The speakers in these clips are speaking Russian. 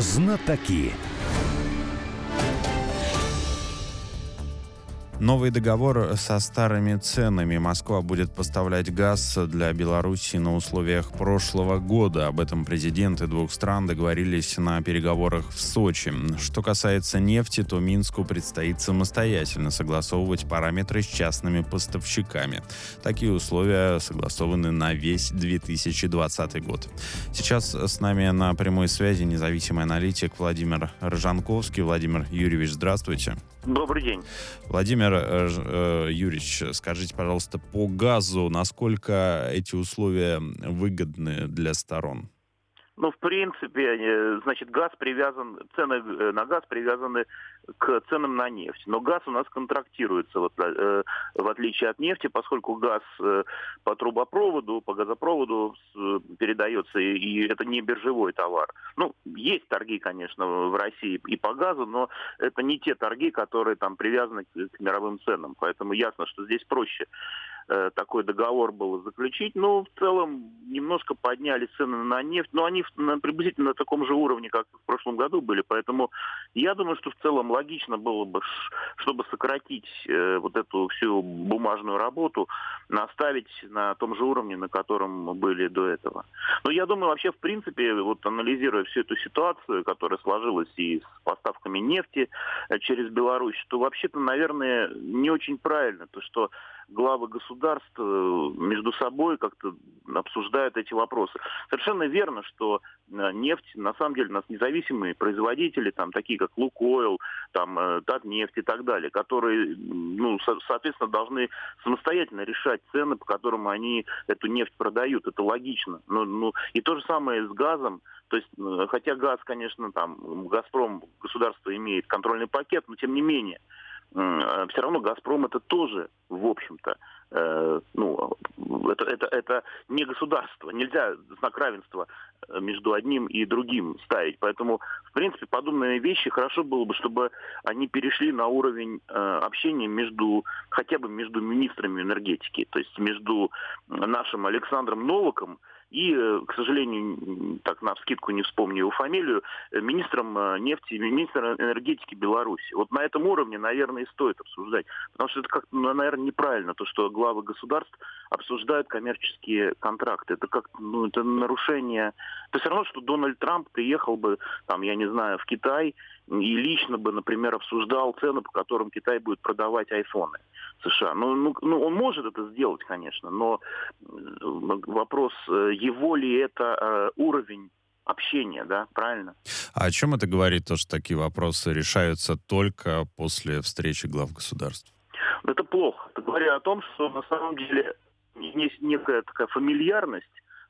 Знатоки. Новый договор со старыми ценами. Москва будет поставлять газ для Беларуси на условиях прошлого года. Об этом президенты двух стран договорились на переговорах в Сочи. Что касается нефти, то Минску предстоит самостоятельно согласовывать параметры с частными поставщиками. Такие условия согласованы на весь 2020 год. Сейчас с нами на прямой связи независимый аналитик Владимир Ржанковский. Владимир Юрьевич, здравствуйте. Добрый день. Владимир Юрьевич, скажите, пожалуйста, по газу, насколько эти условия выгодны для сторон? Ну, в принципе, значит, цены на газ привязаны к ценам на нефть. Но газ у нас контрактируется, в отличие от нефти, поскольку газ по трубопроводу, по газопроводу передается, и это не биржевой товар. Ну, есть торги, конечно, в России и по газу, но это не те торги, которые там привязаны к мировым ценам. Поэтому ясно, что здесь проще такой договор было заключить. Но в целом немножко подняли цены на нефть, но они приблизительно на таком же уровне, как в прошлом году были. Поэтому я думаю, что в целом логично было бы, чтобы сократить вот эту всю бумажную работу, оставить на том же уровне, на котором мы были до этого. Но я думаю, вообще, в принципе, вот анализируя всю эту ситуацию, которая сложилась и с поставками нефти через Беларусь, то вообще-то, наверное, не очень правильно то, что главы государств между собой как-то обсуждают эти вопросы. Совершенно верно, что нефть, на самом деле, у нас независимые производители, там, такие как Лукойл, там, Татнефть и так далее, которые, соответственно, должны самостоятельно решать цены, по которым они эту нефть продают. Это логично. И то же самое с газом. То есть, хотя газ, конечно, там, «Газпром», государство имеет контрольный пакет, но тем не менее, все равно «Газпром» это тоже, в общем-то, это не государство. Нельзя знак равенства между одним и другим ставить. Поэтому, в принципе, подобные вещи хорошо было бы, чтобы они перешли на уровень общения хотя бы между министрами энергетики. То есть между нашим Александром Новаком и, к сожалению, так навскидку не вспомню его фамилию, министром нефти, министром энергетики Беларуси. Вот на этом уровне, наверное, и стоит обсуждать. Потому что это как-то, наверное, неправильно, то, что главы государств обсуждают коммерческие контракты. Это это нарушение. Это все равно, что Дональд Трамп приехал бы, там, я не знаю, в Китай и лично бы, например, обсуждал цены, по которым Китай будет продавать айфоны США. Он может это сделать, конечно, но вопрос, его ли это уровень общения, да, правильно? А о чем это говорит, то, что такие вопросы решаются только после встречи глав государств? Это плохо. Это говорит о том, что на самом деле есть некая такая фамильярность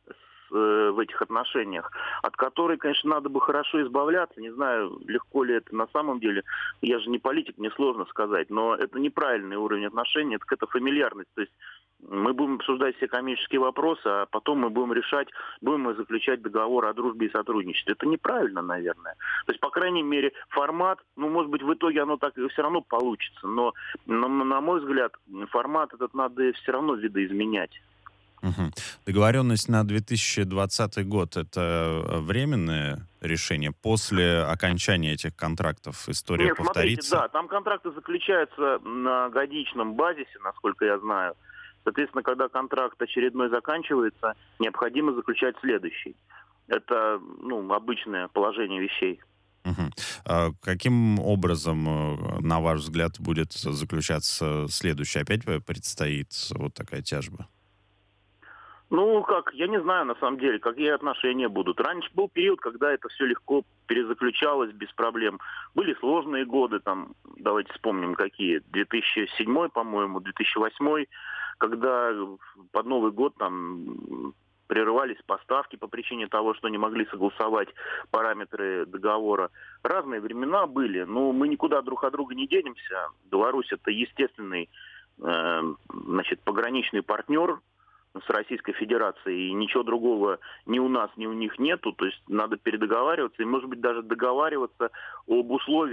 в этих отношениях, от которой, конечно, надо бы хорошо избавляться. Не знаю, легко ли это на самом деле. Я же не политик, мне сложно сказать, но это неправильный уровень отношений, это какая-то фамильярность. То есть мы будем обсуждать все коммерческие вопросы, а потом мы будем решать, будем мы заключать договор о дружбе и сотрудничестве. Это неправильно, наверное. То есть, по крайней мере, формат, может быть, в итоге оно так и все равно получится, но на мой взгляд, формат этот надо все равно видоизменять. Угу. Договоренность на 2020 год — это временное решение? После окончания этих контрактов история повторится? Смотрите, да, там контракты заключаются на годичном базисе, насколько я знаю. Соответственно, когда контракт очередной заканчивается, необходимо заключать следующий. Это, обычное положение вещей. Угу. А каким образом, на ваш взгляд, будет заключаться следующий? Опять предстоит вот такая тяжба? Я не знаю, на самом деле, какие отношения будут. Раньше был период, когда это все легко перезаключалось без проблем. Были сложные годы, давайте вспомним, какие. 2007, по-моему, 2008, когда под Новый год прерывались поставки по причине того, что не могли согласовать параметры договора. Разные времена были, но мы никуда друг от друга не денемся. Беларусь — это естественный, пограничный партнер с Российской Федерацией, и ничего другого ни у нас, ни у них нету, то есть надо передоговариваться, и, может быть, даже договариваться об условиях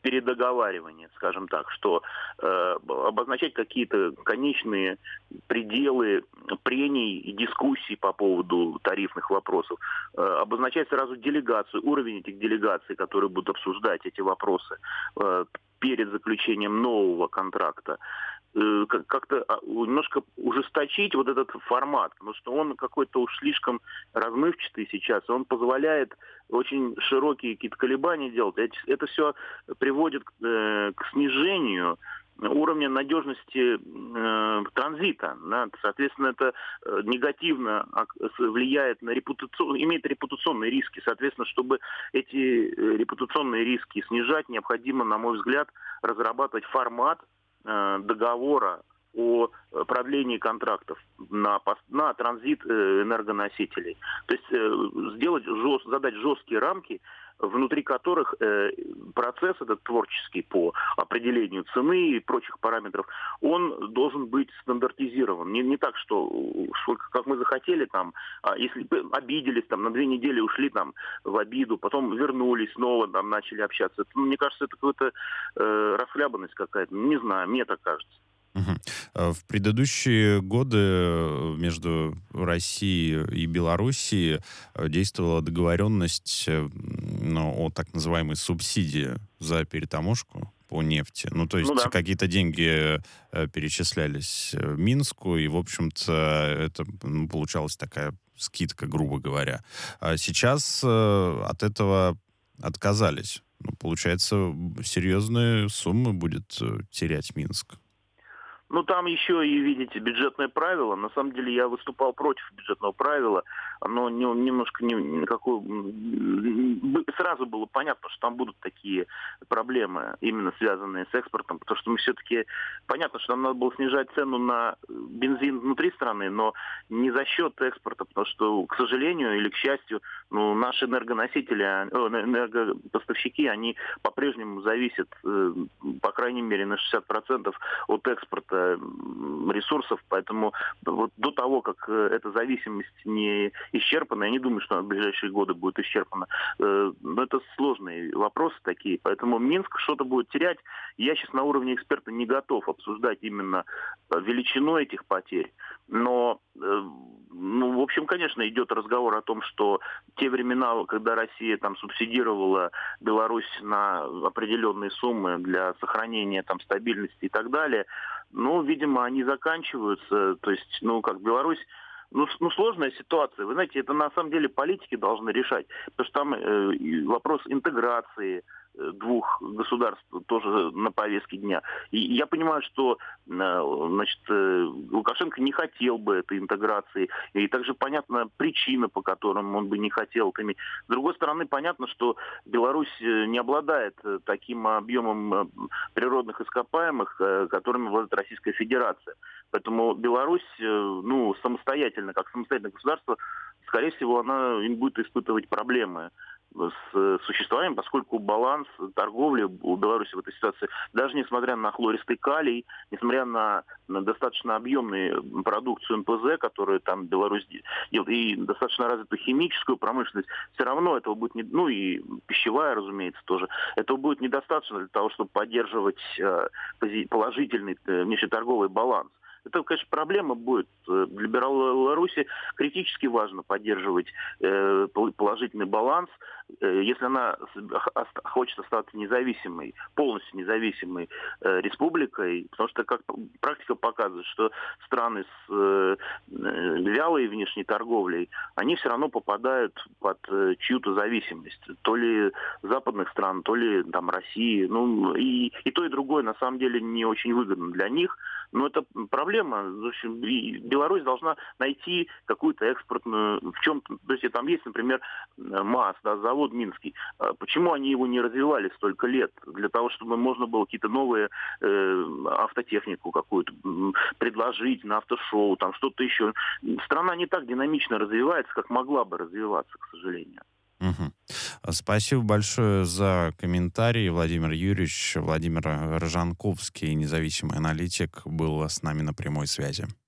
передоговаривание, скажем так, что обозначать какие-то конечные пределы прений и дискуссий по поводу тарифных вопросов, обозначать сразу делегацию, уровень этих делегаций, которые будут обсуждать эти вопросы перед заключением нового контракта, как-то немножко ужесточить вот этот формат, потому что он какой-то уж слишком размывчатый сейчас, он позволяет очень широкие какие-то колебания делать. Это все приводит к снижению уровня надежности транзита. Да? Соответственно, это негативно влияет на имеет репутационные риски. Соответственно, чтобы эти репутационные риски снижать, необходимо, на мой взгляд, разрабатывать формат договора о продлении контрактов на транзит энергоносителей. То есть задать жесткие рамки, внутри которых процесс этот творческий по определению цены и прочих параметров, он должен быть стандартизирован. Не так, что как мы захотели, там, если обиделись, там, на 2 недели ушли там, в обиду, потом вернулись, снова там, начали общаться. Мне кажется, это какая-то расхлябанность какая-то. Не знаю, мне так кажется. В предыдущие годы между Россией и Белоруссией действовала договоренность о так называемой субсидии за перетаможку по нефти. Ну, то есть какие-то деньги перечислялись Минску, и, в общем-то, это получалась такая скидка, грубо говоря. А сейчас от этого отказались. Получается, серьезные суммы будет терять Минск. Там еще и, видите, бюджетное правило. На самом деле я выступал против бюджетного правила. Оно немножко сразу было понятно, что там будут такие проблемы, именно связанные с экспортом, потому что мы все-таки... Понятно, что нам надо было снижать цену на бензин внутри страны, но не за счет экспорта, потому что, к сожалению или к счастью, наши энергопоставщики, они по-прежнему зависят, по крайней мере, на 60% от экспорта ресурсов, поэтому вот до того, как эта зависимость не исчерпана, я не думаю, что она в ближайшие годы будет исчерпана, но это сложные вопросы такие, поэтому Минск что-то будет терять. Я сейчас на уровне эксперта не готов обсуждать именно величину этих потерь, но в общем, конечно, идет разговор о том, что те времена, когда Россия там субсидировала Беларусь на определенные суммы для сохранения там стабильности и так далее, видимо, они заканчиваются. То есть, Беларусь, сложная ситуация. Вы знаете, это на самом деле политики должны решать. Потому что там вопрос интеграции двух государств тоже на повестке дня. И я понимаю, что Лукашенко не хотел бы этой интеграции. И также понятна причина, по которым он бы не хотел это иметь. С другой стороны, понятно, что Беларусь не обладает таким объемом природных ископаемых, которыми владеет Российская Федерация. Поэтому Беларусь, самостоятельно, как самостоятельное государство, скорее всего, она им будет испытывать проблемы с существованием, поскольку баланс торговли у Беларуси в этой ситуации, даже несмотря на хлористый калий, несмотря на достаточно объемную продукцию НПЗ, которую там Беларусь делает, и достаточно развитую химическую промышленность, все равно этого будет не... и пищевая, разумеется, тоже. Этого будет недостаточно для того, чтобы поддерживать положительный внешнеторговый баланс. Это, конечно, проблема будет. Для Беларуси критически важно поддерживать положительный баланс, если она хочет остаться независимой, полностью независимой республикой, потому что, как практика показывает, что страны с вялой внешней торговлей, они все равно попадают под чью-то зависимость. То ли западных стран, то ли там России. И то, и другое, на самом деле, не очень выгодно для них. Но это проблема. В общем, Беларусь должна найти какую-то экспортную... В чем-то, то есть там есть, например, МАЗ, завод Минский. Почему они его не развивали столько лет? Для того, чтобы можно было какие-то новые автотехнику какую-то предложить на автошоу, там что-то еще. Страна не так динамично развивается, как могла бы развиваться, к сожалению. Спасибо большое за комментарий. Владимир Юрьевич, Владимир Рожанковский, независимый аналитик, был с нами на прямой связи.